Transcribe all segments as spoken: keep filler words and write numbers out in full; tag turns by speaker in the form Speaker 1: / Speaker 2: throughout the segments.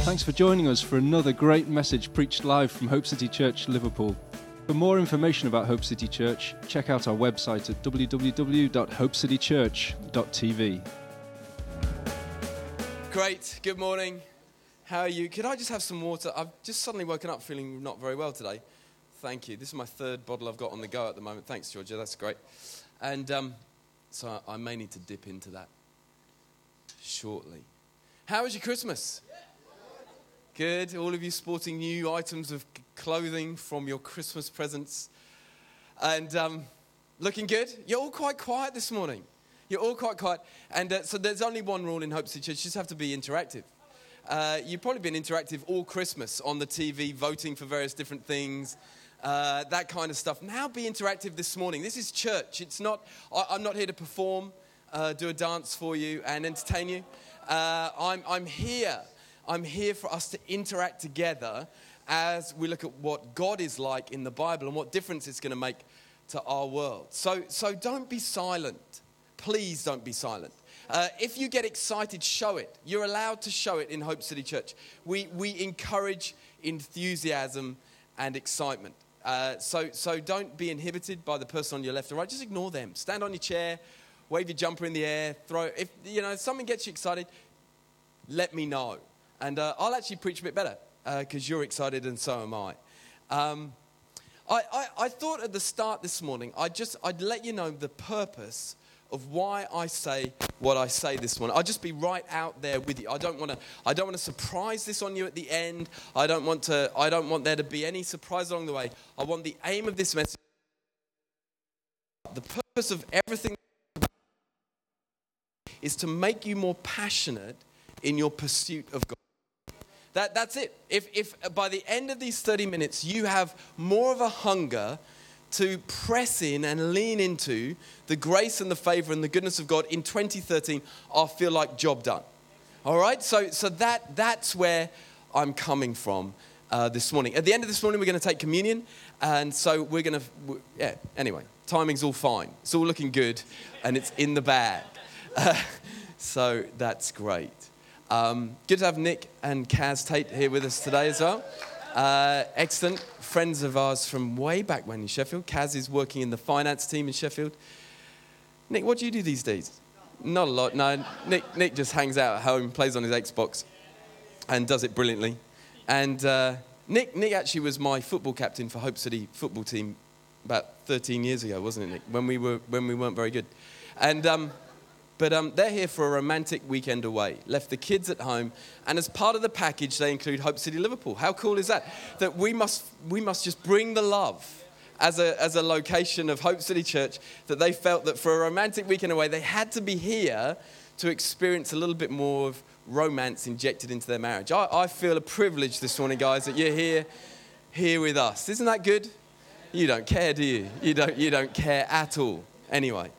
Speaker 1: Thanks for joining us for another great message preached live from Hope City Church, Liverpool. For more information about Hope City Church, check out our website at w w w dot hope city church dot t v.
Speaker 2: Great, good morning. How are you? Could I just have some water? I've just suddenly woken up feeling not very well today. Thank you. This is my third bottle I've got on the go at the moment. Thanks, Georgia, that's great. And um, so I may need to dip into that shortly. How was your Christmas? Good. All of you sporting new items of clothing from your Christmas presents. And um, looking good. You're all quite quiet this morning. You're all quite quiet. And uh, so there's only one rule in Hope City Church. You just have to be interactive. Uh, you've probably been interactive all Christmas on the T V, voting for various different things, uh, that kind of stuff. Now be interactive this morning. This is church. It's not. I, I'm not here to perform, uh, do a dance for you and entertain you. Uh, I'm, I'm here. I'm here for us to interact together as we look at what God is like in the Bible and what difference it's going to make to our world. So, so don't be silent. Please don't be silent. Uh, if you get excited, show it. You're allowed to show it in Hope City Church. We we encourage enthusiasm and excitement. Uh, so so don't be inhibited by the person on your left or right. Just ignore them. Stand on your chair, wave your jumper in the air, throw. If you know if something gets you excited, let me know, and uh, I'll actually preach a bit better because uh, you're excited and so am I. Um, I, I I thought at the start this morning I just I'd let you know the purpose of why I say what I say this morning. I'll just be right out there with you. I don't want to. I don't want to surprise this on you at the end. I don't want to. I don't want there to be any surprise along the way. I want the aim of this message, the purpose of everything, is to make you more passionate in your pursuit of God. That that's it. If if by the end of these thirty minutes you have more of a hunger to press in and lean into the grace and the favor and the goodness of God in twenty thirteen, I'll feel like job done. All right? So so that that's where I'm coming from uh, this morning. At the end of this morning, we're going to take communion. And so we're going to, yeah, anyway, timing's all fine. It's all looking good and it's in the bag. Uh, so that's great. Um, good to have Nick and Kaz Tate here with us today as well. Uh, excellent friends of ours from way back when in Sheffield. Kaz is working in the finance team in Sheffield. Nick, what do you do these days? Not a lot. No, Nick Nick just hangs out at home, plays on his Xbox, and does it brilliantly. And uh, Nick Nick actually was my football captain for Hope City football team about thirteen years ago, wasn't it, Nick? When we were when we weren't very good. And um, But um, they're here for a romantic weekend away. Left the kids at home, and as part of the package, they include Hope City Liverpool. How cool is that? That we must we must just bring the love as a as a location of Hope City Church. That they felt that for a romantic weekend away, they had to be here to experience a little bit more of romance injected into their marriage. I, I feel a privilege this morning, guys, that you're here here with us. Isn't that good? You don't care, do you? You don't you don't care at all. Anyway.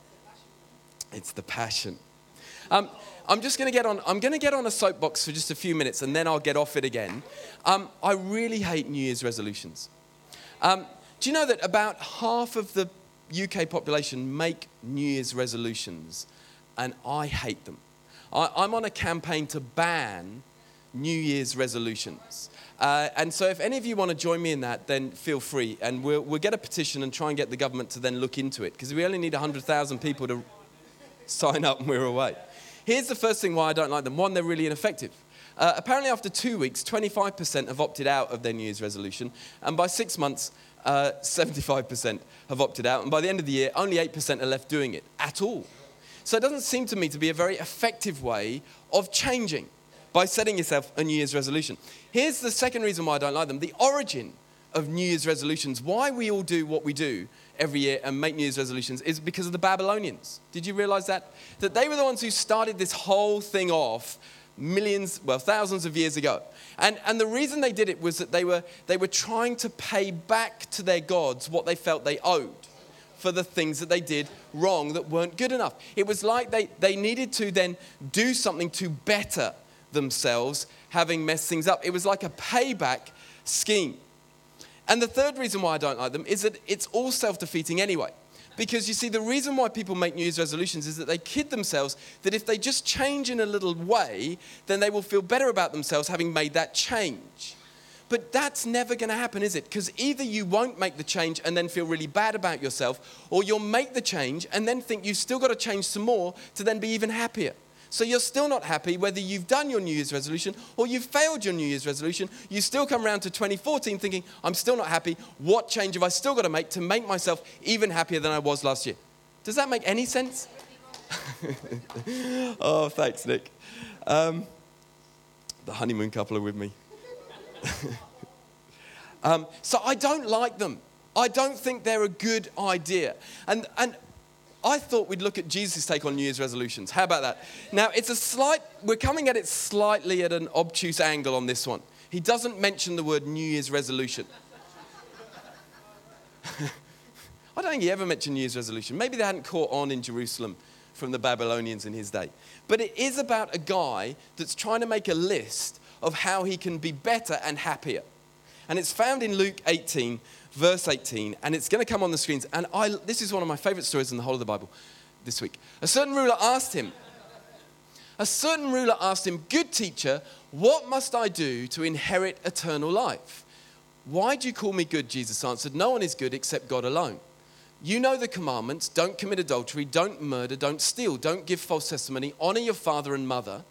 Speaker 2: It's the passion. Um, I'm just going to get on. I'm going to get on a soapbox for just a few minutes, and then I'll get off it again. Um, I really hate New Year's resolutions. Um, do you know that about half of the U K population make New Year's resolutions, and I hate them. I, I'm on a campaign to ban New Year's resolutions. Uh, and so if any of you want to join me in that, then feel free, and we'll, we'll get a petition and try and get the government to then look into it, because we only need one hundred thousand people to sign up and we're away. Here's the first thing why I don't like them. One, they're really ineffective. Uh, apparently after two weeks, twenty-five percent have opted out of their New Year's resolution. And by six months, uh, seventy-five percent have opted out. And by the end of the year, only eight percent are left doing it at all. So it doesn't seem to me to be a very effective way of changing by setting yourself a New Year's resolution. Here's the second reason why I don't like them. The origin of New Year's resolutions, why we all do what we do every year and make New Year's resolutions, is because of the Babylonians. Did you realize that? That they were the ones who started this whole thing off millions, well, thousands of years ago. And and the reason they did it was that they were they were trying to pay back to their gods what they felt they owed for the things that they did wrong that weren't good enough. It was like they, they needed to then do something to better themselves, having messed things up. It was like a payback scheme. And the third reason why I don't like them is that it's all self-defeating anyway. Because you see, the reason why people make New Year's resolutions is that they kid themselves that if they just change in a little way, then they will feel better about themselves having made that change. But that's never going to happen, is it? Because either you won't make the change and then feel really bad about yourself, or you'll make the change and then think you've still got to change some more to then be even happier. So you're still not happy whether you've done your New Year's resolution or you've failed your New Year's resolution. You still come around to twenty fourteen thinking, I'm still not happy. What change have I still got to make to make myself even happier than I was last year? Does that make any sense? Oh, thanks, Nick. Um, the honeymoon couple are with me. um, so I don't like them. I don't think they're a good idea. And and I thought we'd look at Jesus' take on New Year's resolutions. How about that? Now, it's a slight, we're coming at it slightly at an obtuse angle on this one. He doesn't mention the word New Year's resolution. I don't think he ever mentioned New Year's resolution. Maybe they hadn't caught on in Jerusalem from the Babylonians in his day. But it is about a guy that's trying to make a list of how he can be better and happier. And it's found in Luke eighteen, verse eighteen, and it's going to come on the screens. And I, this is one of my favorite stories in the whole of the Bible this week. A certain ruler asked him, a certain ruler asked him, good teacher, what must I do to inherit eternal life? Why do you call me good? Jesus answered, no one is good except God alone. You know the commandments, don't commit adultery, don't murder, don't steal, don't give false testimony, honor your father and mother.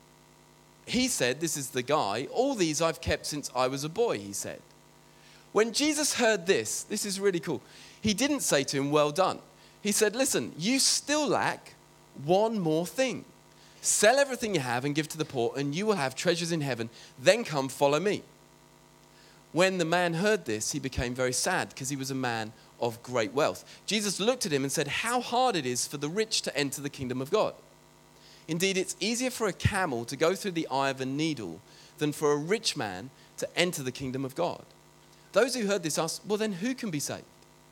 Speaker 2: He said, this is the guy, all these I've kept since I was a boy, he said. When Jesus heard this, this is really cool, he didn't say to him, well done. He said, listen, you still lack one more thing. Sell everything you have and give to the poor, and you will have treasures in heaven. Then come follow me. When the man heard this, he became very sad because he was a man of great wealth. Jesus looked at him and said, how hard it is for the rich to enter the kingdom of God. Indeed, it's easier for a camel to go through the eye of a needle than for a rich man to enter the kingdom of God. Those who heard this asked, well, then who can be saved?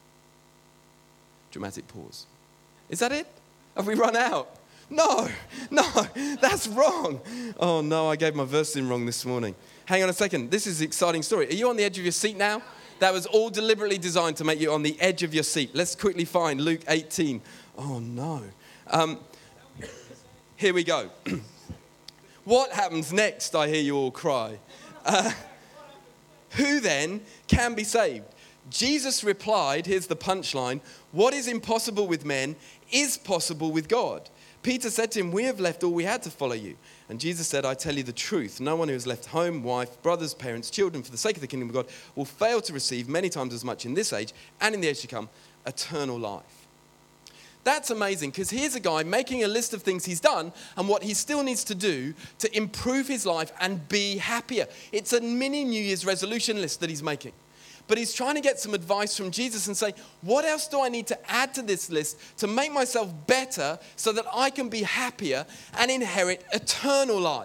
Speaker 2: Dramatic pause. Is that it? Have we run out? No, no, that's wrong. Oh, no, I gave my verse in wrong this morning. Hang on a second. This is an exciting story. Are you on the edge of your seat now? That was all deliberately designed to make you on the edge of your seat. Let's quickly find Luke eighteen. Oh, no. Um, here we go. What happens next? I hear you all cry. Uh, who then can be saved? Jesus replied, here's the punchline, what is impossible with men is possible with God. Peter said to him, we have left all we had to follow you. And Jesus said, I tell you the truth. No one who has left home, wife, brothers, parents, children for the sake of the kingdom of God will fail to receive many times as much in this age and in the age to come, eternal life. That's amazing because here's a guy making a list of things he's done and what he still needs to do to improve his life and be happier. It's a mini New Year's resolution list that he's making. But he's trying to get some advice from Jesus and say, what else do I need to add to this list to make myself better so that I can be happier and inherit eternal life?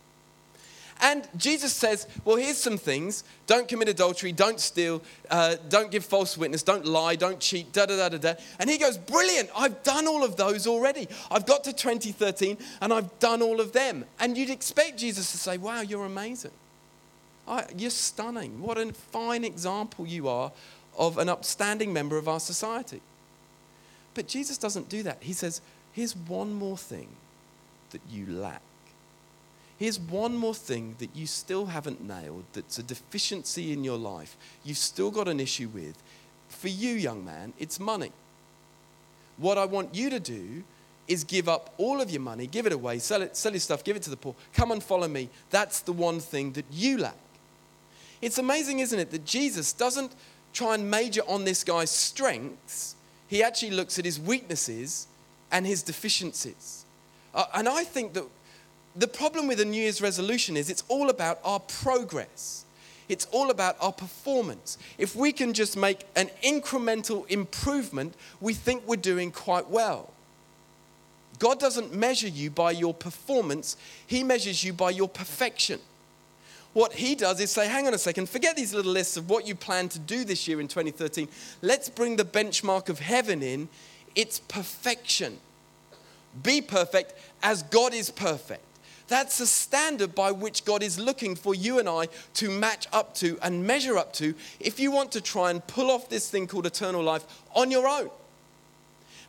Speaker 2: And Jesus says, well, here's some things. Don't commit adultery, don't steal, uh, don't give false witness, don't lie, don't cheat, da da da da da. And he goes, brilliant, I've done all of those already. I've got to twenty thirteen and I've done all of them. And you'd expect Jesus to say, wow, you're amazing. I, you're stunning. What a fine example you are of an upstanding member of our society. But Jesus doesn't do that. He says, here's one more thing that you lack. Here's one more thing that you still haven't nailed, that's a deficiency in your life. You've still got an issue with. For you, young man, it's money. What I want you to do is give up all of your money, give it away, sell it, sell your stuff, give it to the poor. Come and follow me. That's the one thing that you lack. It's amazing, isn't it, that Jesus doesn't try and major on this guy's strengths. He actually looks at his weaknesses and his deficiencies. Uh, and I think that the problem with a New Year's resolution is it's all about our progress. It's all about our performance. If we can just make an incremental improvement, we think we're doing quite well. God doesn't measure you by your performance. He measures you by your perfection. What he does is say, hang on a second, forget these little lists of what you plan to do this year in twenty thirteen. Let's bring the benchmark of heaven in. It's perfection. Be perfect as God is perfect. That's the standard by which God is looking for you and I to match up to and measure up to if you want to try and pull off this thing called eternal life on your own.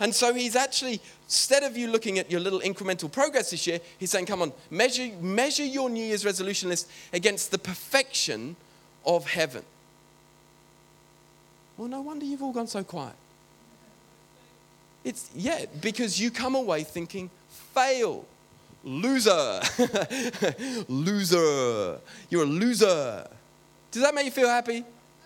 Speaker 2: And so he's actually, instead of you looking at your little incremental progress this year, he's saying, come on, measure, measure your New Year's resolution list against the perfection of heaven. Well, no wonder you've all gone so quiet. It's, yeah, because you come away thinking, fail, loser, loser, you're a loser. Does that make you feel happy?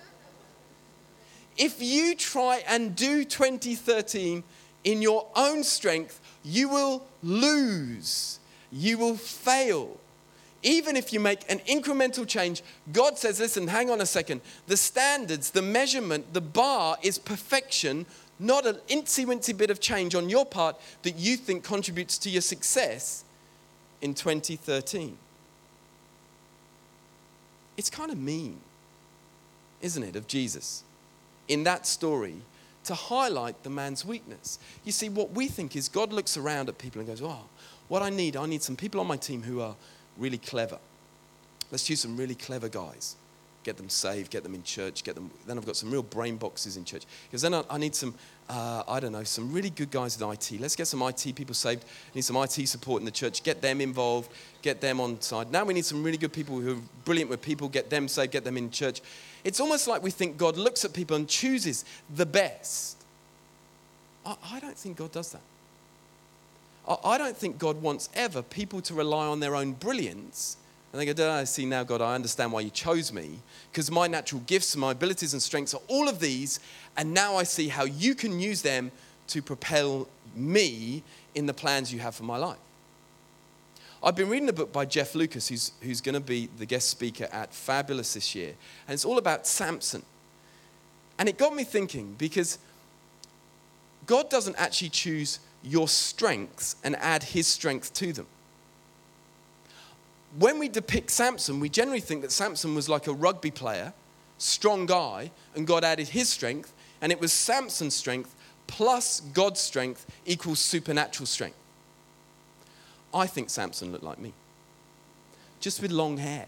Speaker 2: If you try and do twenty thirteen in your own strength, you will lose. You will fail. Even if you make an incremental change, God says, listen, hang on a second. The standards, the measurement, the bar is perfection, not an incy-wincy bit of change on your part that you think contributes to your success in twenty thirteen. It's kind of mean, isn't it, of Jesus in that story to highlight the man's weakness. You see, what we think is God looks around at people and goes, oh, what I need, I need some people on my team who are really clever. Let's choose some really clever guys. Get them saved, get them in church, get them. Then I've got some real brain boxes in church. Because then I, I need some, uh, I don't know, some really good guys with I T. Let's get some I T people saved. I need some I T support in the church. Get them involved, get them on side. Now we need some really good people who are brilliant with people. Get them saved, get them in church. It's almost like we think God looks at people and chooses the best. I, I don't think God does that. I, I don't think God wants ever people to rely on their own brilliance. And they go, oh, see now, God, I understand why you chose me, because my natural gifts, my abilities and strengths are all of these, and now I see how you can use them to propel me in the plans you have for my life. I've been reading a book by Jeff Lucas, who's, who's going to be the guest speaker at Fabulous this year, and it's all about Samson. And it got me thinking, because God doesn't actually choose your strengths and add his strength to them. When we depict Samson, we generally think that Samson was like a rugby player, strong guy, and God added his strength, and it was Samson's strength plus God's strength equals supernatural strength. I think Samson looked like me, just with long hair.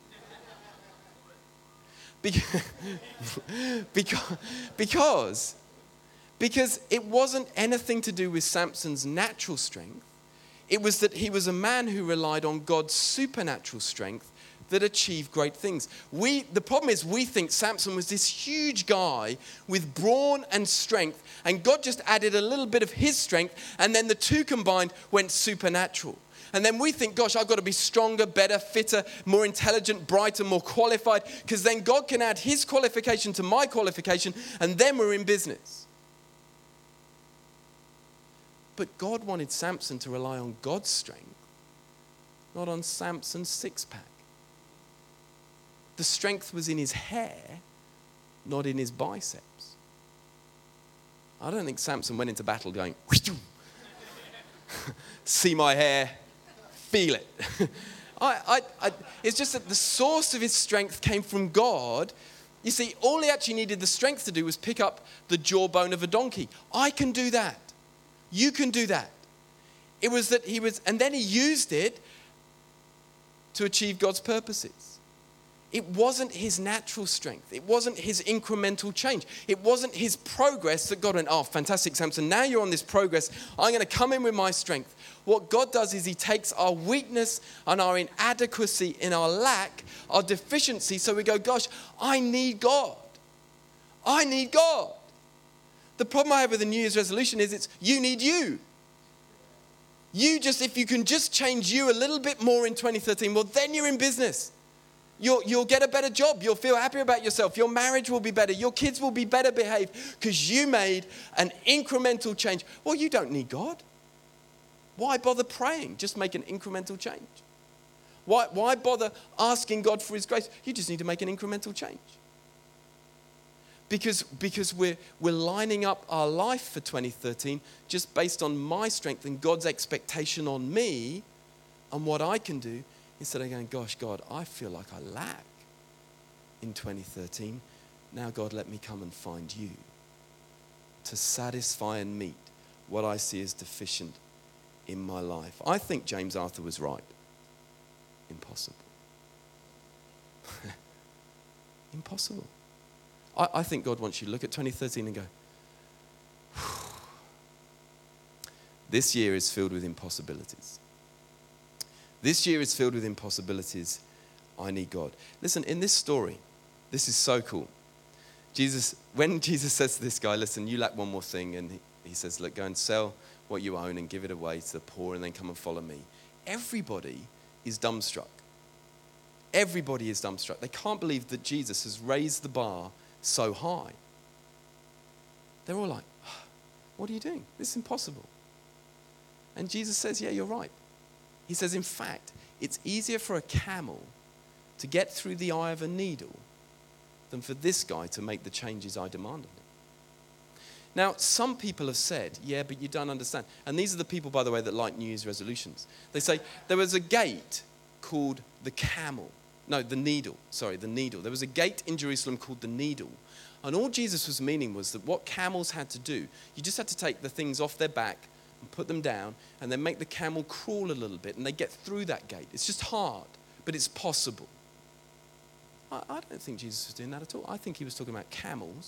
Speaker 2: Because, because, because, because it wasn't anything to do with Samson's natural strength. It was that he was a man who relied on God's supernatural strength that achieved great things. We, the problem is we think Samson was this huge guy with brawn and strength, and God just added a little bit of his strength, and then the two combined went supernatural. And then we think, gosh, I've got to be stronger, better, fitter, more intelligent, brighter, more qualified, because then God can add his qualification to my qualification, and then we're in business. But God wanted Samson to rely on God's strength, not on Samson's six-pack. The strength was in his hair, not in his biceps. I don't think Samson went into battle going, see my hair, feel it. I, I, I, it's just that the source of his strength came from God. You see, all he actually needed the strength to do was pick up the jawbone of a donkey. I can do that. You can do that. It was that he was, and then he used it to achieve God's purposes. It wasn't his natural strength. It wasn't his incremental change. It wasn't his progress that God went, oh, fantastic, Samson. Now you're on this progress. I'm going to come in with my strength. What God does is he takes our weakness and our inadequacy in our lack, our deficiency. So we go, gosh, I need God. I need God. The problem I have with the New Year's resolution is it's you need you. You just, if you can just change you a little bit more in twenty thirteen, well, then you're in business. You'll, you'll get a better job. You'll feel happier about yourself. Your marriage will be better. Your kids will be better behaved because you made an incremental change. Well, you don't need God. Why bother praying? Just make an incremental change. Why, why bother asking God for his grace? You just need to make an incremental change. Because, because we're, we're lining up our life for twenty thirteen just based on my strength and God's expectation on me and what I can do, instead of going, gosh, God, I feel like I lack in twenty thirteen. Now, God, let me come and find you to satisfy and meet what I see as deficient in my life. I think James Arthur was right. Impossible. Impossible. I, I think God wants you to look at twenty thirteen and go, This year is filled with impossibilities. This year is filled with impossibilities. I need God. Listen, in this story, this is so cool. Jesus, when Jesus says to this guy, listen, you lack one more thing, and he, he says, look, go and sell what you own and give it away to the poor and then come and follow me. Everybody is dumbstruck. Everybody is dumbstruck. They can't believe that Jesus has raised the bar so high. They're all like, oh, what are you doing? This is impossible. And Jesus says, yeah, you're right. He says, in fact, it's easier for a camel to get through the eye of a needle than for this guy to make the changes I demand of him. Now, some people have said, yeah, but you don't understand. And these are the people, by the way, that like New Year's resolutions. They say, there was a gate called the camel. No, the needle. Sorry, the needle. There was a gate in Jerusalem called the needle. And all Jesus was meaning was that what camels had to do, you just had to take the things off their back and put them down and then make the camel crawl a little bit and they get through that gate. It's just hard, but it's possible. I, I don't think Jesus was doing that at all. I think he was talking about camels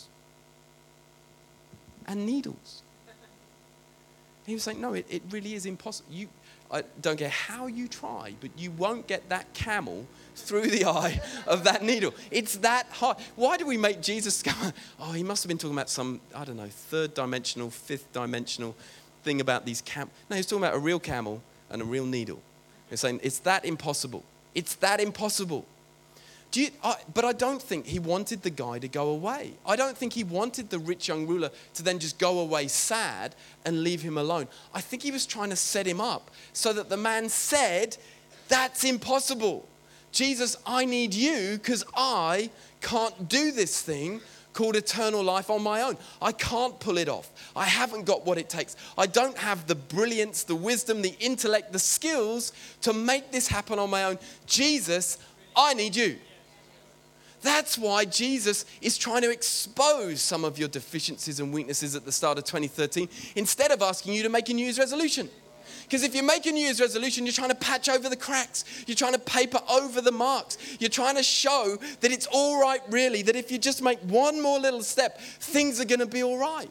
Speaker 2: and needles. He was saying, no, it, it really is impossible. You, I don't care how you try, but you won't get that camel through the eye of that needle. It's that hard. Why do we make Jesus go, oh, he must have been talking about some, I don't know, third dimensional, fifth dimensional thing about these camels. No, he's talking about a real camel and a real needle. He's saying, it's that impossible. It's that impossible. Do you, I, but I don't think he wanted the guy to go away. I don't think he wanted the rich young ruler to then just go away sad and leave him alone. I think he was trying to set him up so that the man said, that's impossible. Jesus, I need you because I can't do this thing called eternal life on my own. I can't pull it off. I haven't got what it takes. I don't have the brilliance, the wisdom, the intellect, the skills to make this happen on my own. Jesus, I need you. That's why Jesus is trying to expose some of your deficiencies and weaknesses at the start of twenty thirteen instead of asking you to make a New Year's resolution. Because if you make a New Year's resolution, you're trying to patch over the cracks. You're trying to paper over the marks. You're trying to show that it's all right, really, that if you just make one more little step, things are going to be all right.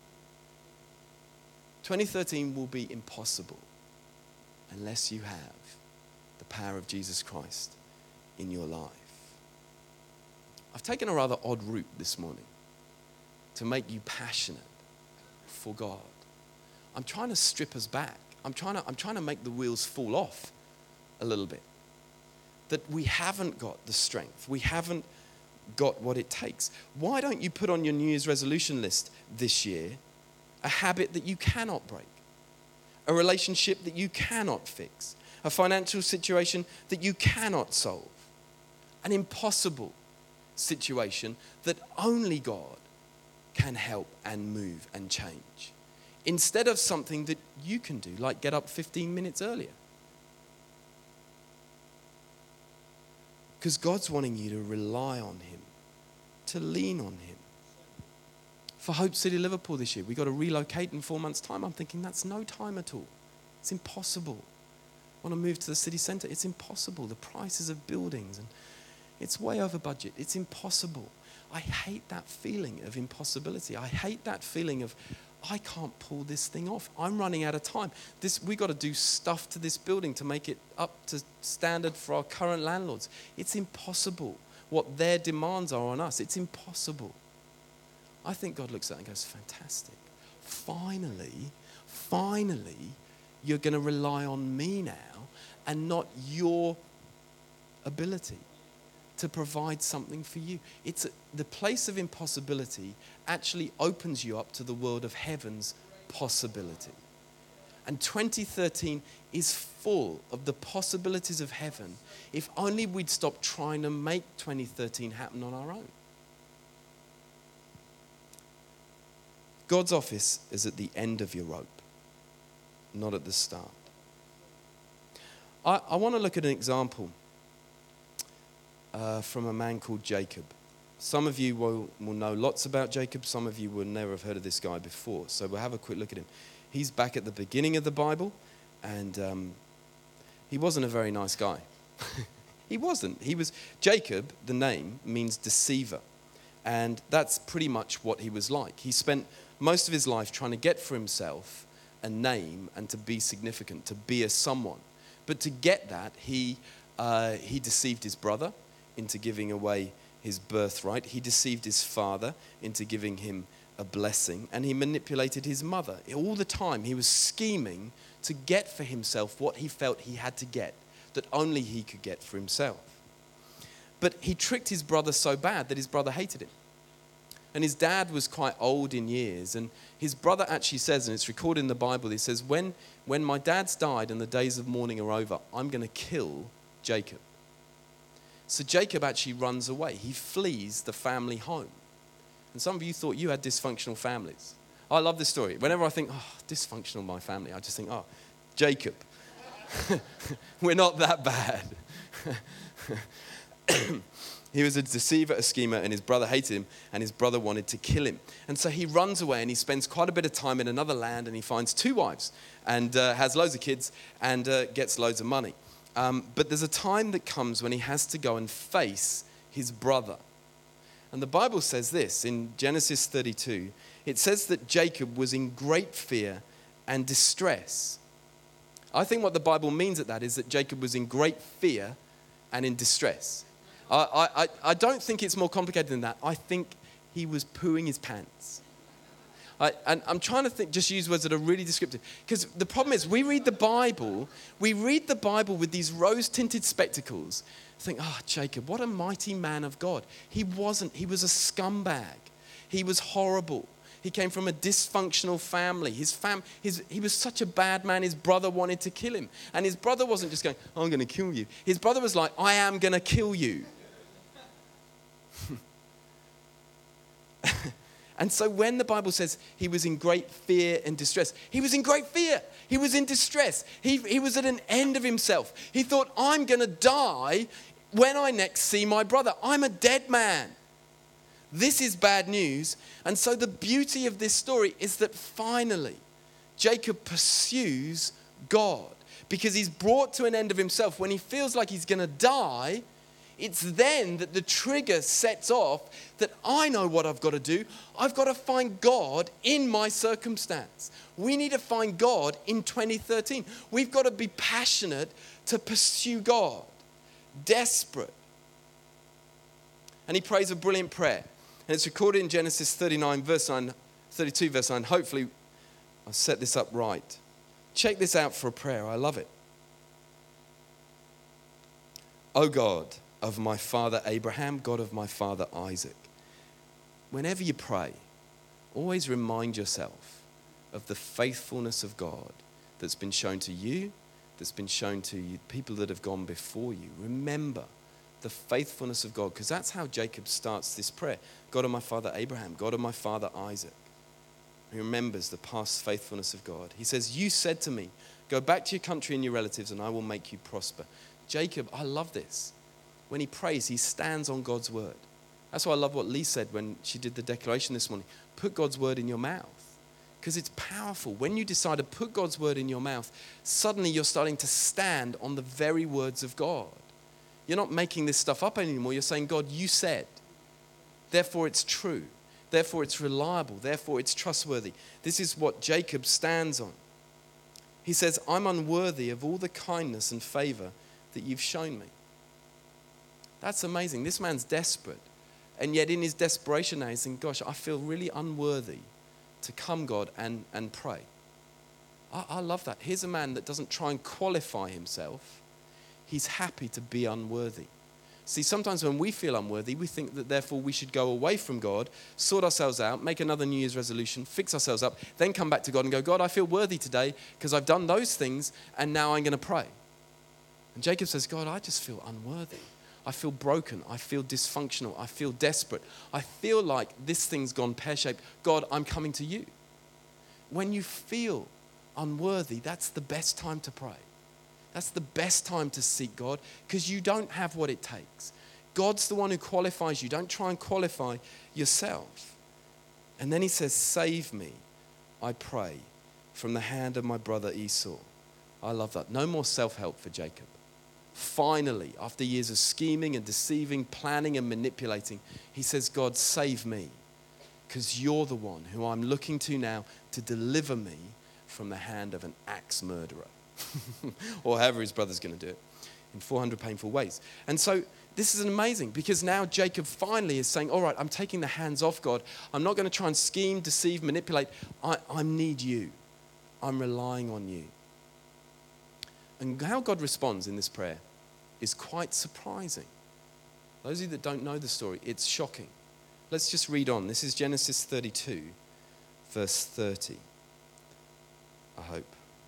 Speaker 2: twenty thirteen will be impossible unless you have the power of Jesus Christ in your life. I've taken a rather odd route this morning to make you passionate for God. I'm trying to strip us back. I'm trying to, I'm trying to make the wheels fall off a little bit. That we haven't got the strength. We haven't got what it takes. Why don't you put on your New Year's resolution list this year a habit that you cannot break, a relationship that you cannot fix, a financial situation that you cannot solve, an impossible situation that only God can help and move and change, instead of something that you can do, like get up fifteen minutes earlier. Because God's wanting you to rely on him, to lean on him. For Hope City Liverpool this year, we got to relocate in four months' time. I'm thinking that's no time at all. It's impossible. I want to move to the city centre. It's impossible. The prices of buildings and it's way over budget. It's impossible. I hate that feeling of impossibility. I hate that feeling of, I can't pull this thing off. I'm running out of time. This, we got to do stuff to this building to make it up to standard for our current landlords. It's impossible what their demands are on us. It's impossible. I think God looks at it and goes, fantastic. Finally, finally, you're going to rely on me now and not your ability to provide something for you. It's a, the place of impossibility actually opens you up to the world of heaven's possibility. And twenty thirteen is full of the possibilities of heaven if only we'd stop trying to make twenty thirteen happen on our own. God's office is at the end of your rope, not at the start. I, I want to look at an example Uh, from a man called Jacob. Some of you will, will know lots about Jacob. Some of you will never have heard of this guy before. So we'll have a quick look at him. He's back at the beginning of the Bible, and um, he wasn't a very nice guy. He wasn't. He was Jacob. The name means deceiver, and that's pretty much what he was like. He spent most of his life trying to get for himself a name and to be significant, to be a someone. But to get that, he, uh, he deceived his brother into giving away his birthright. He deceived his father into giving him a blessing. And he manipulated his mother. All the time he was scheming to get for himself what he felt he had to get, that only he could get for himself. But he tricked his brother so bad that his brother hated him. And his dad was quite old in years. And his brother actually says, and it's recorded in the Bible, he says, when, when my dad's died and the days of mourning are over, I'm going to kill Jacob. So Jacob actually runs away. He flees the family home. And some of you thought you had dysfunctional families. I love this story. Whenever I think, oh, dysfunctional my family, I just think, oh, Jacob. We're not that bad. He was a deceiver, a schemer, and his brother hated him, and his brother wanted to kill him. And so he runs away, and he spends quite a bit of time in another land, and he finds two wives, and uh, has loads of kids, and uh, gets loads of money. Um, but there's a time that comes when he has to go and face his brother. And the Bible says this, in Genesis thirty-two, it says that Jacob was in great fear and distress. I think what the Bible means at that is that Jacob was in great fear and in distress. I, I, I don't think it's more complicated than that. I think he was pooing his pants. I, and I'm trying to think, just use words that are really descriptive. Because the problem is, we read the Bible, we read the Bible with these rose-tinted spectacles. Think, oh, Jacob, what a mighty man of God. He wasn't. He was a scumbag. He was horrible. He came from a dysfunctional family. His fam, his, he was such a bad man, his brother wanted to kill him. And his brother wasn't just going, oh, I'm going to kill you. His brother was like, I am going to kill you. And so when the Bible says he was in great fear and distress, he was in great fear. He was in distress. He, he was at an end of himself. He thought, I'm going to die when I next see my brother. I'm a dead man. This is bad news. And so the beauty of this story is that finally Jacob pursues God because he's brought to an end of himself. When he feels like he's going to die, it's then that the trigger sets off that I know what I've got to do. I've got to find God in my circumstance. We need to find God in twenty thirteen. We've got to be passionate to pursue God, desperate. And he prays a brilliant prayer. And it's recorded in Genesis thirty-nine, verse nine, thirty-two, verse nine. Hopefully, I'll set this up right. Check this out for a prayer. I love it. O God of my father Abraham, God of my father Isaac. Whenever you pray, always remind yourself of the faithfulness of God that's been shown to you, that's been shown to you, people that have gone before you. Remember the faithfulness of God, because that's how Jacob starts this prayer. God of my father Abraham, God of my father Isaac. He remembers the past faithfulness of God. He says, you said to me, go back to your country and your relatives and I will make you prosper. Jacob, I love this. When he prays, he stands on God's word. That's why I love what Lee said when she did the declaration this morning. Put God's word in your mouth, because it's powerful. When you decide to put God's word in your mouth, suddenly you're starting to stand on the very words of God. You're not making this stuff up anymore. You're saying, God, you said. Therefore, it's true. Therefore, it's reliable. Therefore, it's trustworthy. This is what Jacob stands on. He says, I'm unworthy of all the kindness and favor that you've shown me. That's amazing. This man's desperate. And yet in his desperation now, he's saying, gosh, I feel really unworthy to come, God, and, and pray. I, I love that. Here's a man that doesn't try and qualify himself. He's happy to be unworthy. See, sometimes when we feel unworthy, we think that therefore we should go away from God, sort ourselves out, make another New Year's resolution, fix ourselves up, then come back to God and go, God, I feel worthy today because I've done those things and now I'm going to pray. And Jacob says, God, I just feel unworthy. I feel broken. I feel dysfunctional. I feel desperate. I feel like this thing's gone pear-shaped. God, I'm coming to you. When you feel unworthy, that's the best time to pray. That's the best time to seek God because you don't have what it takes. God's the one who qualifies you. Don't try and qualify yourself. And then he says, save me, I pray, from the hand of my brother Esau. I love that. No more self-help for Jacob. Finally, after years of scheming and deceiving, planning and manipulating, he says, God, save me because you're the one who I'm looking to now to deliver me from the hand of an axe murderer. Or however his brother's going to do it, in four hundred painful ways. And so this is amazing, because now Jacob finally is saying, all right, I'm taking the hands off God. I'm not going to try and scheme, deceive, manipulate. I, I need you. I'm relying on you. And how God responds in this prayer is quite surprising. Those of you that don't know the story, it's shocking. Let's just read on. This is Genesis thirty-two, verse thirty. I hope.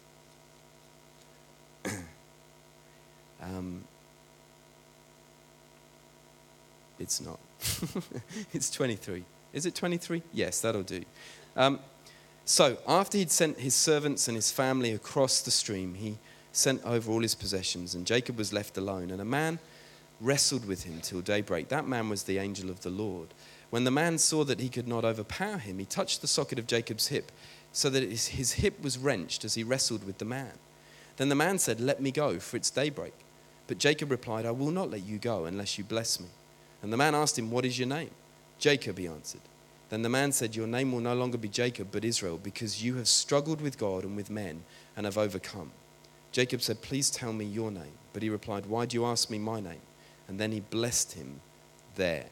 Speaker 2: um, it's not. It's twenty-three. Is it twenty-three? Yes, that'll do. Um, so after he'd sent his servants and his family across the stream, he sent over all his possessions, and Jacob was left alone. And a man wrestled with him till daybreak. That man was the angel of the Lord. When the man saw that he could not overpower him, he touched the socket of Jacob's hip, so that his, his hip was wrenched as he wrestled with the man. Then the man said, "Let me go, for it's daybreak." But Jacob replied, "I will not let you go unless you bless me." And the man asked him, "What is your name?" "Jacob," he answered. Then the man said, "Your name will no longer be Jacob, but Israel, because you have struggled with God and with men and have overcome." Jacob said, "Please tell me your name." But he replied, "Why do you ask me my name?" And then he blessed him there.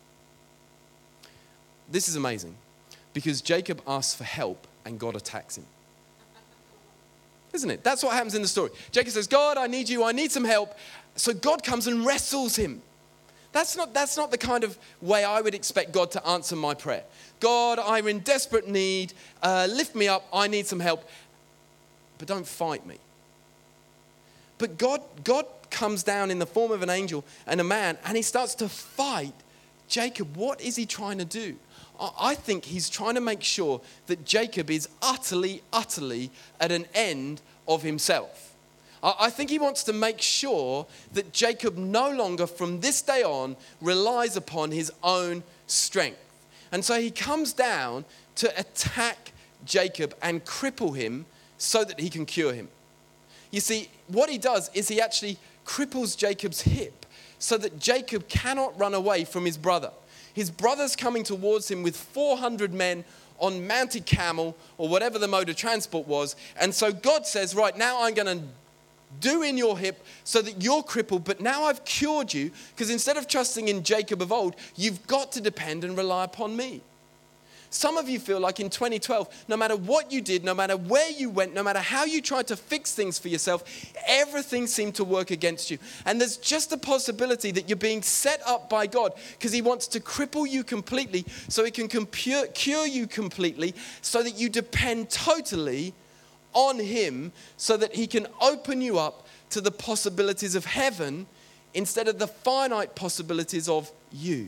Speaker 2: This is amazing, because Jacob asks for help and God attacks him. Isn't it? That's what happens in the story. Jacob says, "God, I need you. I need some help." So God comes and wrestles him. That's not, that's not the kind of way I would expect God to answer my prayer. "God, I'm in desperate need. Uh, lift me up. I need some help. But don't fight me." But God, God comes down in the form of an angel and a man, and he starts to fight Jacob. What is he trying to do? I think he's trying to make sure that Jacob is utterly, utterly at an end of himself. I think he wants to make sure that Jacob no longer from this day on relies upon his own strength. And so he comes down to attack Jacob and cripple him so that he can cure him. You see, what he does is he actually cripples Jacob's hip so that Jacob cannot run away from his brother. His brother's coming towards him with four hundred men on mounted camel or whatever the mode of transport was. And so God says, right, now I'm going to do in your hip so that you're crippled, but now I've cured you, because instead of trusting in Jacob of old, you've got to depend and rely upon me. Some of you feel like in twenty twelve, no matter what you did, no matter where you went, no matter how you tried to fix things for yourself, everything seemed to work against you. And there's just a possibility that you're being set up by God because he wants to cripple you completely so he can cure, cure you completely, so that you depend totally on him, so that he can open you up to the possibilities of heaven instead of the finite possibilities of you.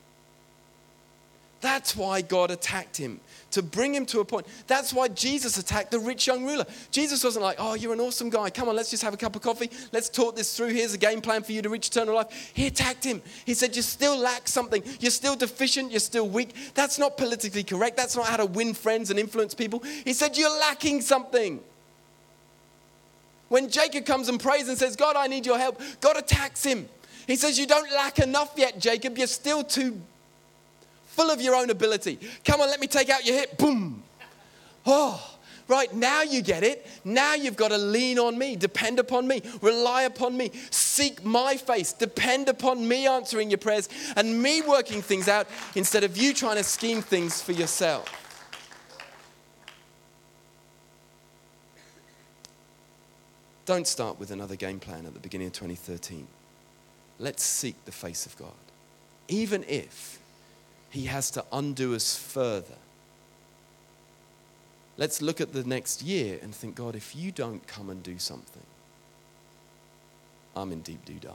Speaker 2: That's why God attacked him, to bring him to a point. That's why Jesus attacked the rich young ruler. Jesus wasn't like, "Oh, you're an awesome guy. Come on, let's just have a cup of coffee. Let's talk this through. Here's a game plan for you to reach eternal life." He attacked him. He said, "You still lack something. You're still deficient. You're still weak. That's not politically correct. That's not how to win friends and influence people." He said, "You're lacking something." When Jacob comes and prays and says, "God, I need your help," God attacks him. He says, "You don't lack enough yet, Jacob. You're still too full of your own ability. Come on, let me take out your hip." Boom. Oh, right, now you get it. Now you've got to lean on me, depend upon me, rely upon me, seek my face, depend upon me answering your prayers and me working things out instead of you trying to scheme things for yourself. Don't start with another game plan at the beginning of twenty thirteen. Let's seek the face of God, even if he has to undo us further. Let's look at the next year and think, God, if you don't come and do something, I'm in deep doo-dah.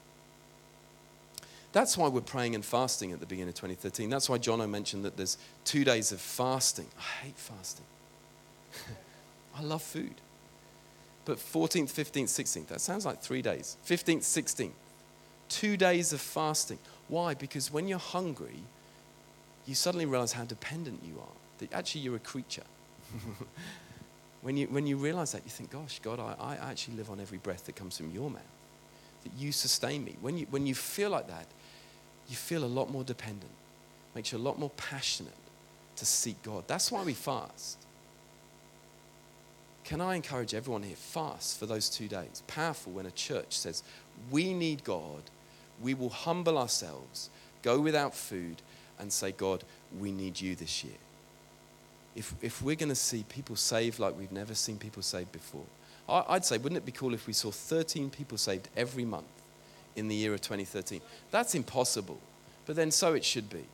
Speaker 2: That's why we're praying and fasting at the beginning of twenty thirteen. That's why Jono mentioned that there's two days of fasting. I hate fasting. I love food. But fourteenth, fifteenth, sixteenth, that sounds like three days. fifteenth, sixteenth, two days of fasting. Why? Because when you're hungry, you suddenly realize how dependent you are. That actually you're a creature. when you when you realize that, you think, gosh, God, I, I actually live on every breath that comes from your mouth. That you sustain me. When you when you feel like that, you feel a lot more dependent. Makes you a lot more passionate to seek God. That's why we fast. can I encourage everyone here, fast for those two days. Powerful when a church says, we need God, we will humble ourselves, go without food, and say, God, we need you this year. If, if we're going to see people saved like we've never seen people saved before, I, I'd say, wouldn't it be cool if we saw thirteen people saved every month in the year of twenty thirteen? That's impossible, but then so it should be.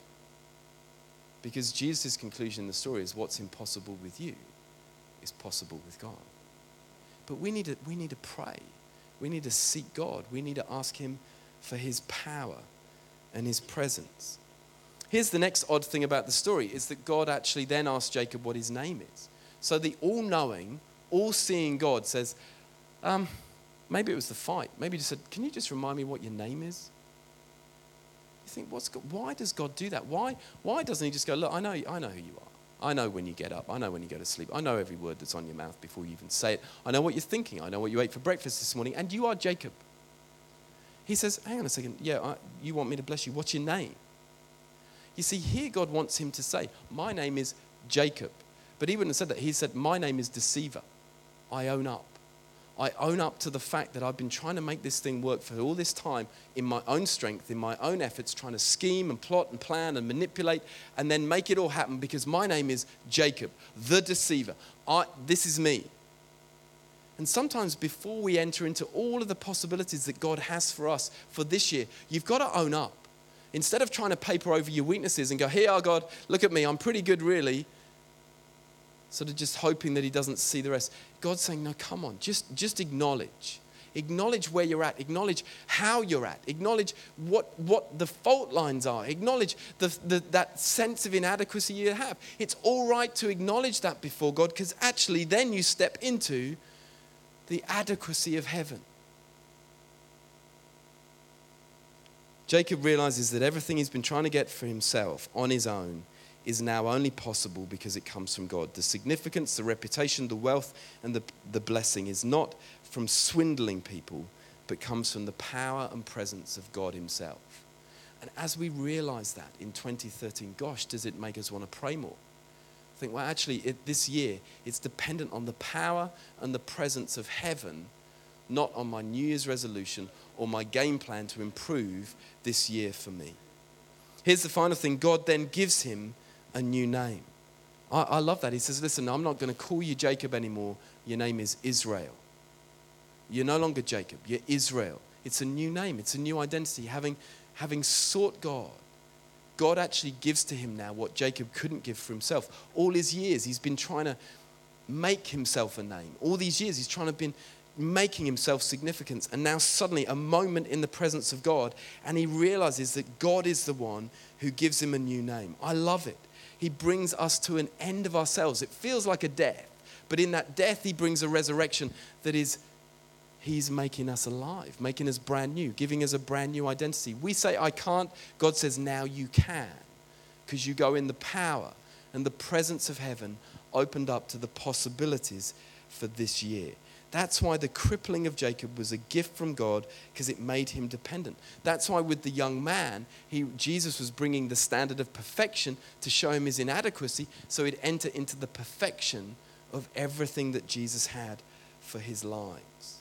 Speaker 2: Because Jesus' conclusion in the story is what's impossible with you is possible with God. But we need to, we need to pray. We need to seek God. We need to ask him for his power and his presence. Here's the next odd thing about the story is that God actually then asked Jacob what his name is. So the all-knowing, all-seeing God says, um, maybe it was the fight. Maybe he just said, can you just remind me what your name is? You think, what's God, why does God do that? Why, why doesn't he just go, look, I know, I know who you are. I know when you get up. I know when you go to sleep. I know every word that's on your mouth before you even say it. I know what you're thinking. I know what you ate for breakfast this morning. And you are Jacob. He says, hang on a second. Yeah, I, you want me to bless you. What's your name? You see, here God wants him to say, my name is Jacob. But he wouldn't have said that. He said, my name is Deceiver. I own up. I own up to the fact that I've been trying to make this thing work for all this time in my own strength, in my own efforts, trying to scheme and plot and plan and manipulate and then make it all happen because my name is Jacob, the deceiver. I, this is me. And sometimes before we enter into all of the possibilities that God has for us for this year, you've got to own up. Instead of trying to paper over your weaknesses and go, here, oh God, look at me, I'm pretty good really, sort of just hoping that he doesn't see the rest. God's saying, no, come on, just, just acknowledge. Acknowledge where you're at. Acknowledge how you're at. Acknowledge what, what the fault lines are. Acknowledge the, the, that sense of inadequacy you have. It's all right to acknowledge that before God because actually then you step into the adequacy of heaven. Jacob realizes that everything he's been trying to get for himself on his own is now only possible because it comes from God. The significance, the reputation, the wealth, and the, the blessing is not from swindling people, but comes from the power and presence of God himself. And as we realize that in twenty thirteen, gosh, does it make us want to pray more? I think, well, actually, it, this year, it's dependent on the power and the presence of heaven, not on my New Year's resolution or my game plan to improve this year for me. Here's the final thing. God then gives him a new name. I, I love that. He says, listen, I'm not going to call you Jacob anymore. Your name is Israel. You're no longer Jacob. You're Israel. It's a new name. It's a new identity. Having, having sought God, God actually gives to him now what Jacob couldn't give for himself. All his years, he's been trying to make himself a name. All these years, he's trying to been making himself significance. And now suddenly a moment in the presence of God, and he realizes that God is the one who gives him a new name. I love it. He brings us to an end of ourselves. It feels like a death, but in that death, he brings a resurrection that is, he's making us alive, making us brand new, giving us a brand new identity. We say, I can't. God says, now you can, because you go in the power and the presence of heaven opened up to the possibilities for this year. That's why the crippling of Jacob was a gift from God, because it made him dependent. That's why with the young man, he, Jesus was bringing the standard of perfection to show him his inadequacy, so he'd enter into the perfection of everything that Jesus had for his lives.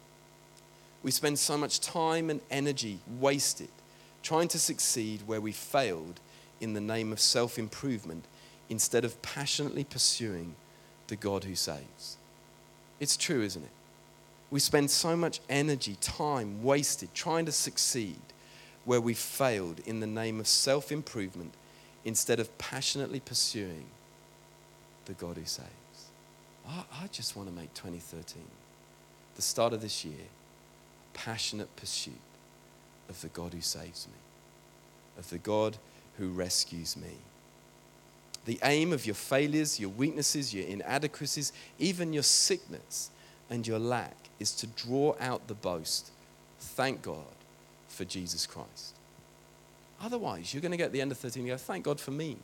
Speaker 2: We spend so much time and energy wasted trying to succeed where we failed in the name of self-improvement instead of passionately pursuing the God who saves. It's true, isn't it? We spend so much energy, time wasted trying to succeed where we failed in the name of self-improvement instead of passionately pursuing the God who saves. I, I just want to make twenty thirteen, the start of this year, a passionate pursuit of the God who saves me, of the God who rescues me. The aim of your failures, your weaknesses, your inadequacies, even your sickness and your lack is to draw out the boast, thank God for Jesus Christ. Otherwise, you're going to get to the end of thirteen and go, thank God for me.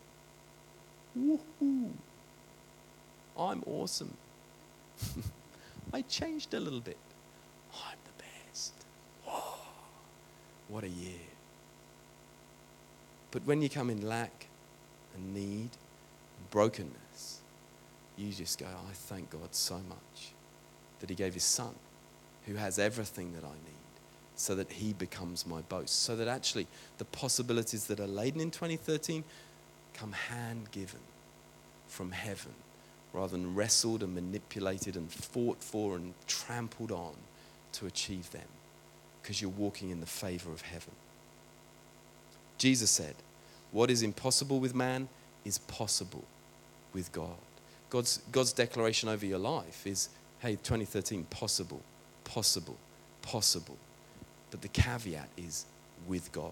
Speaker 2: Woohoo! I'm awesome. I changed a little bit. I'm the best. Whoa! What a year. But when you come in lack and need, brokenness, you just go, I thank God so much that he gave his son who has everything that I need so that he becomes my boast. So that actually the possibilities that are laden in twenty thirteen come hand-given from heaven rather than wrestled and manipulated and fought for and trampled on to achieve them, because you're walking in the favor of heaven. Jesus said, what is impossible with man is possible with God. God's, God's declaration over your life is, hey, twenty thirteen, possible, possible, possible. But the caveat is with God.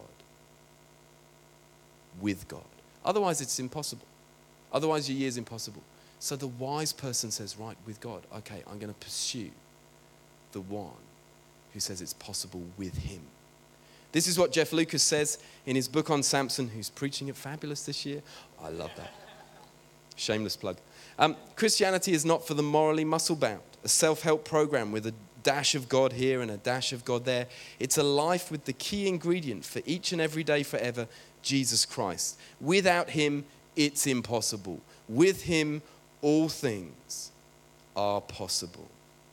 Speaker 2: With God. Otherwise, it's impossible. Otherwise, your year's impossible. So the wise person says, right, with God, okay, I'm going to pursue the one who says it's possible with him. This is what Jeff Lucas says in his book on Samson, who's preaching at Fabulous this year. I love that. Shameless plug. Um, Christianity is not for the morally muscle-bound, a self-help program with a dash of God here and a dash of God there. It's a life with the key ingredient for each and every day forever, Jesus Christ. Without him, it's impossible. With him, all things are possible.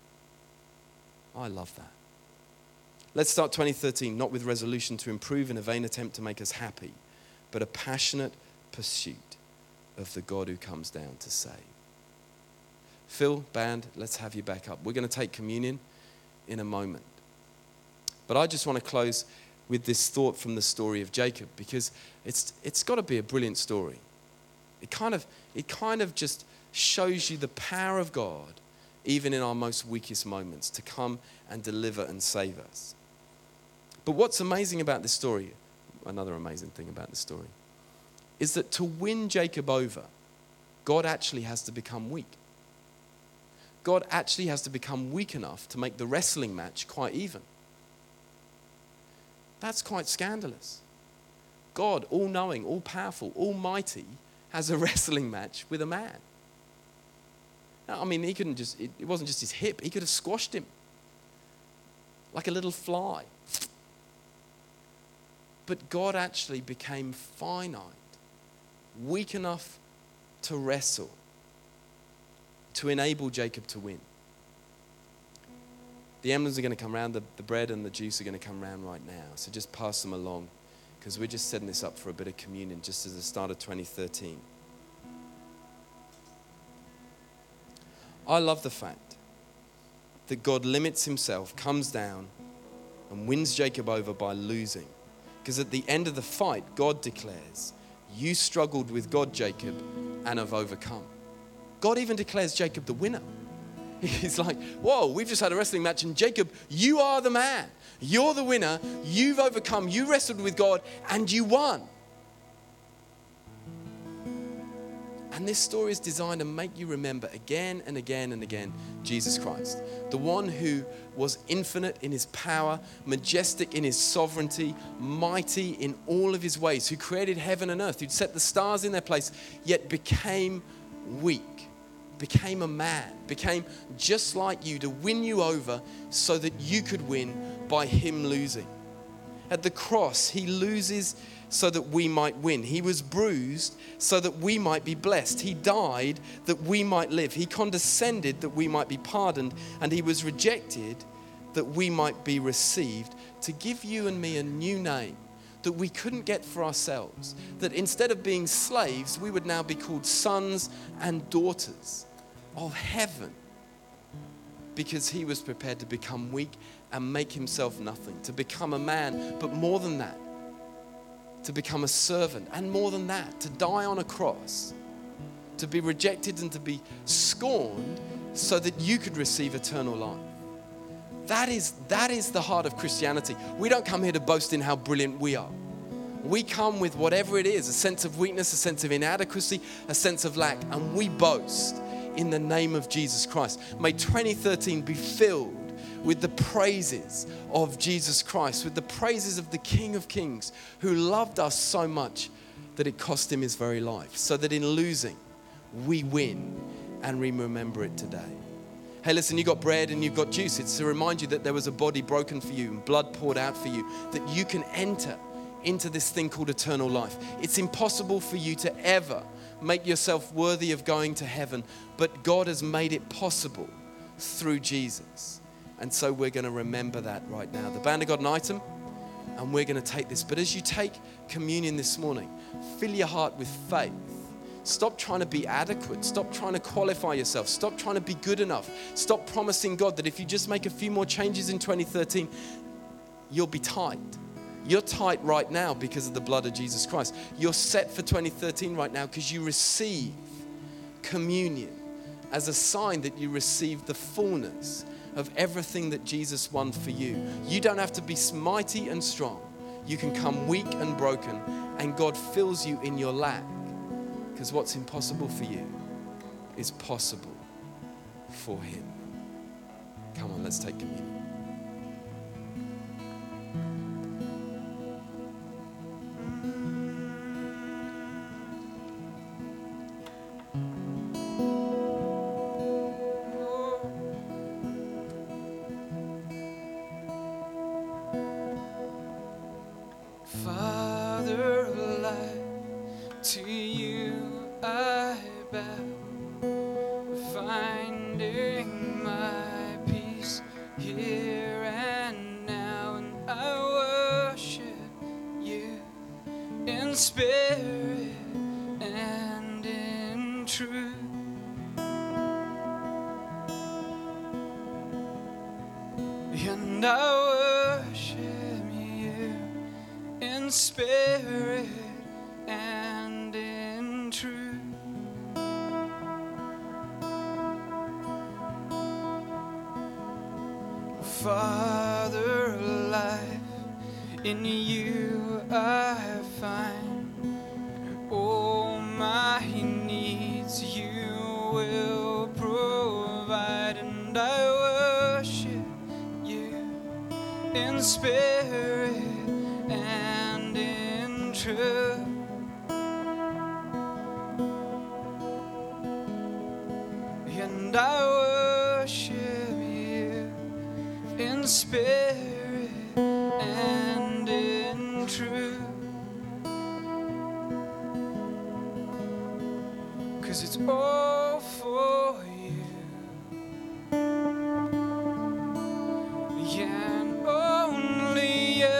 Speaker 2: I love that. Let's start twenty thirteen, not with resolution to improve in a vain attempt to make us happy, but a passionate pursuit of the God who comes down to save. Phil, band, let's have you back up. We're going to take communion in a moment. But I just want to close with this thought from the story of Jacob, because it's it's got to be a brilliant story. It kind of it kind of just shows you the power of God, even in our most weakest moments, to come and deliver and save us. But what's amazing about this story, another amazing thing about this story, is that to win Jacob over, God actually has to become weak. God actually has to become weak enough to make the wrestling match quite even. That's quite scandalous. God, all-knowing, all-powerful, almighty, has a wrestling match with a man. Now, I mean, he couldn't just, it, it wasn't just his hip, he could have squashed him like a little fly. But God actually became finite, weak enough to wrestle, to enable Jacob to win. The emblems are going to come around, the, the bread and the juice are going to come around right now. So just pass them along, because we're just setting this up for a bit of communion just as the start of twenty thirteen. I love the fact that God limits himself, comes down, and wins Jacob over by losing. Because at the end of the fight, God declares, you struggled with God, Jacob, and have overcome. God even declares Jacob the winner. He's like, whoa, we've just had a wrestling match, and Jacob, you are the man. You're the winner. You've overcome. You wrestled with God, and you won. And this story is designed to make you remember again and again and again Jesus Christ, the one who was infinite in his power, majestic in his sovereignty, mighty in all of his ways, who created heaven and earth, who'd set the stars in their place, yet became weak, became a man, became just like you to win you over so that you could win by him losing. At the cross, he loses so that we might win. He was bruised so that we might be blessed. He died that we might live. He condescended that we might be pardoned. And he was rejected that we might be received, to give you and me a new name that we couldn't get for ourselves. That instead of being slaves, we would now be called sons and daughters of heaven, because he was prepared to become weak and make himself nothing, to become a man, but more than that, to become a servant, and more than that, to die on a cross, to be rejected and to be scorned so that you could receive eternal life. That is, that is the heart of Christianity. We don't come here to boast in how brilliant we are. We come with whatever it is, a sense of weakness, a sense of inadequacy, a sense of lack, and we boast in the name of Jesus Christ. May twenty thirteen be filled with the praises of Jesus Christ, with the praises of the King of Kings, who loved us so much that it cost him his very life, so that in losing, we win and we remember it today. Hey, listen, you got bread and you've got juice. It's to remind you that there was a body broken for you and blood poured out for you, that you can enter into this thing called eternal life. It's impossible for you to ever make yourself worthy of going to heaven, but God has made it possible through Jesus. And so we're going to remember that right now. The band have got an item, and we're going to take this. But as you take communion this morning, fill your heart with faith. Stop trying to be adequate. Stop trying to qualify yourself. Stop trying to be good enough. Stop promising God that if you just make a few more changes in twenty thirteen, you'll be tight. You're tight right now because of the blood of Jesus Christ. You're set for twenty thirteen right now because you receive communion as a sign that you receive the fullness of everything that Jesus won for you. You don't have to be mighty and strong. You can come weak and broken, and God fills you in your lack, because what's impossible for you is possible for Him. Come on, let's take communion.
Speaker 3: Father of light, to you I bow, finding my peace here and now, and I worship you in spirit and in truth. And I worship you in spirit and in truth. Father of life, in you I find all my needs you will provide, and I worship you in spirit and in truth. And I worship you in spirit and in truth. 'Cause it's all for you. Yeah, and only you.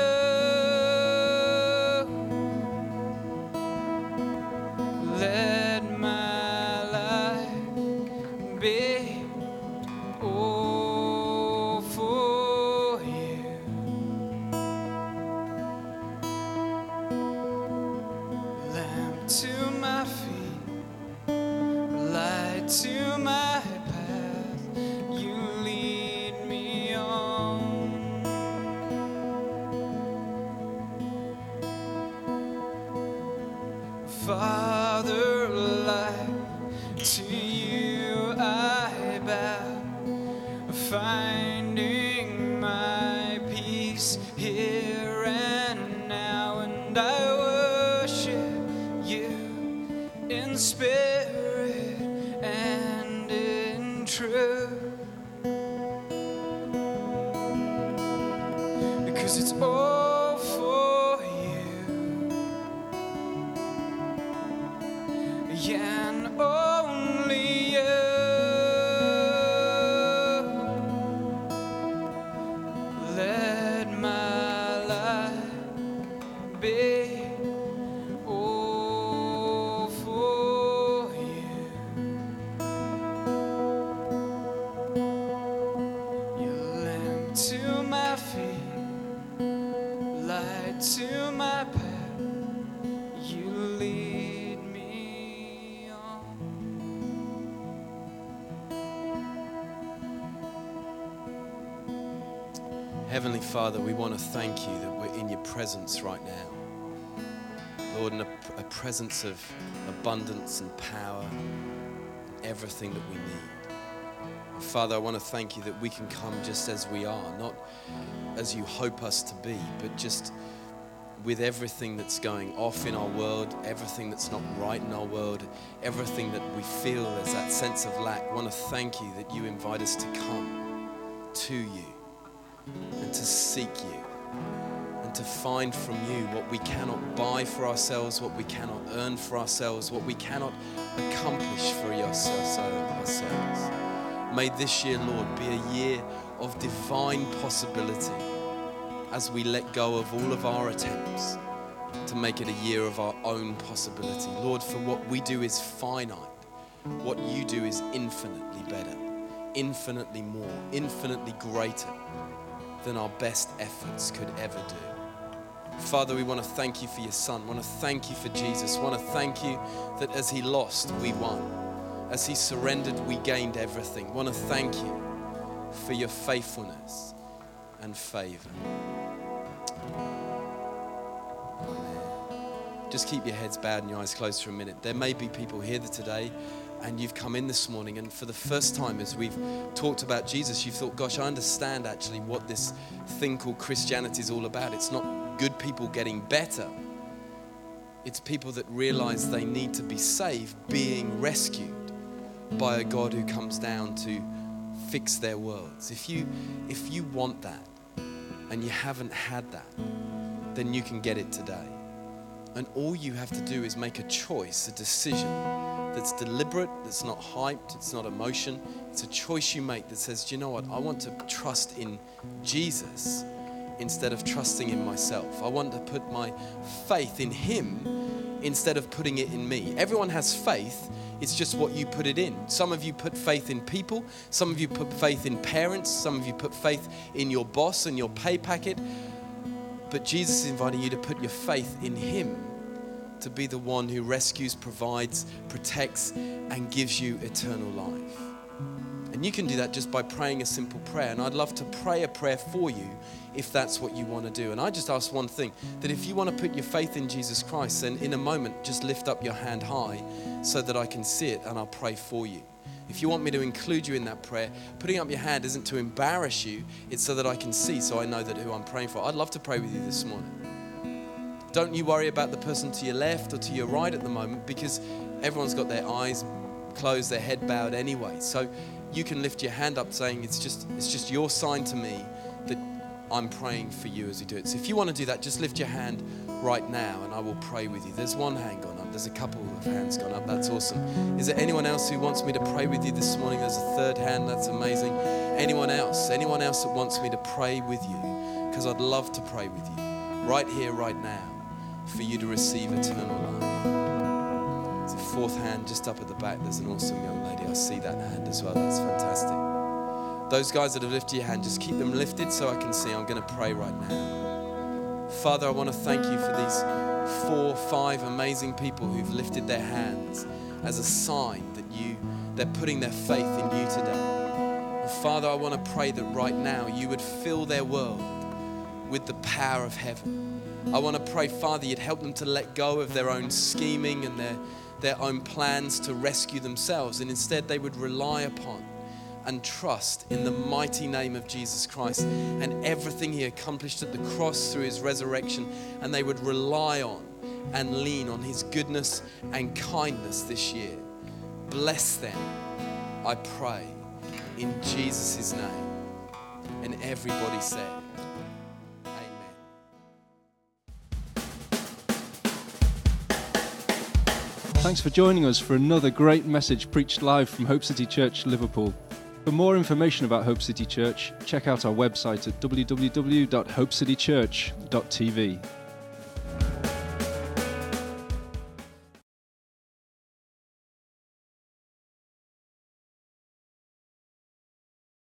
Speaker 3: Let my life be all for you. Lamp to my feet, light to my path, you lead me on. Father of life, to you I bow, finding my peace here and now, and I worship you in spirit and in truth. Because it's all for you. Yeah, and only you. Let my life be all for you. Your lamp to my feet, light to my path, you lead me on.
Speaker 2: Heavenly Father, we want to thank you that we're in your presence right now. Lord, in a, a presence of abundance and power, everything that we need. Father, I want to thank you that we can come just as we are, not as you hope us to be, but just with everything that's going off in our world, everything that's not right in our world, everything that we feel as that sense of lack. I want to thank you that you invite us to come to you and to seek you and to find from you what we cannot buy for ourselves, what we cannot earn for ourselves, what we cannot accomplish for ourselves. May this year, Lord, be a year of divine possibility as we let go of all of our attempts to make it a year of our own possibility. Lord, for what we do is finite. What you do is infinitely better, infinitely more, infinitely greater than our best efforts could ever do. Father, we want to thank you for your Son. We want to thank you for Jesus. We want to thank you that as he lost, we won. As he surrendered, we gained everything. We want to thank you for your faithfulness and favor. Amen. Just keep your heads bowed and your eyes closed for a minute. There may be people here today and you've come in this morning, and for the first time as we've talked about Jesus, you've thought, gosh, I understand actually what this thing called Christianity is all about. It's not good people getting better. It's people that realize they need to be saved, being rescued by a God who comes down to fix their worlds. If you, if you want that and you haven't had that, then you can get it today. And all you have to do is make a choice, a decision that's deliberate, that's not hyped, it's not emotion. It's a choice you make that says, do you know what? I want to trust in Jesus instead of trusting in myself. I want to put my faith in him instead of putting it in me. Everyone has faith. It's just what you put it in. Some of you put faith in people. Some of you put faith in parents. Some of you put faith in your boss and your pay packet. But Jesus is inviting you to put your faith in him, to be the one who rescues, provides, protects, and gives you eternal life. And you can do that just by praying a simple prayer. And I'd love to pray a prayer for you if that's what you want to do. And I just ask one thing, that if you want to put your faith in Jesus Christ, then in a moment, just lift up your hand high so that I can see it and I'll pray for you. If you want me to include you in that prayer, putting up your hand isn't to embarrass you, it's so that I can see, so I know that who I'm praying for. I'd love to pray with you this morning. Don't you worry about the person to your left or to your right at the moment, because everyone's got their eyes closed, their head bowed anyway. So you can lift your hand up saying, it's just, it's just your sign to me that I'm praying for you as we do it. So if you want to do that, just lift your hand right now and I will pray with you. There's one hand gone up. There's a couple of hands gone up. That's awesome. Is there anyone else who wants me to pray with you this morning? There's a third hand. That's amazing. Anyone else? Anyone else that wants me to pray with you? Because I'd love to pray with you right here, right now, for you to receive eternal life. There's a fourth hand just up at the back. There's an awesome young lady. I see that hand as well. That's fantastic. Those guys that have lifted your hand, just keep them lifted so I can see. I'm going to pray right now. Father, I want to thank you for these four, five amazing people who've lifted their hands as a sign that you, they're putting their faith in you today. And Father, I want to pray that right now you would fill their world with the power of heaven. I want to pray, Father, you'd help them to let go of their own scheming and their, their own plans to rescue themselves, and instead they would rely upon and trust in the mighty name of Jesus Christ and everything he accomplished at the cross through his resurrection, and they would rely on and lean on his goodness and kindness this year. Bless them, I pray, in Jesus' name. And everybody said,
Speaker 1: Thanks for joining us for another great message preached live from Hope City Church, Liverpool. For more information about Hope City Church, check out our website at w w w dot hope city church dot t v.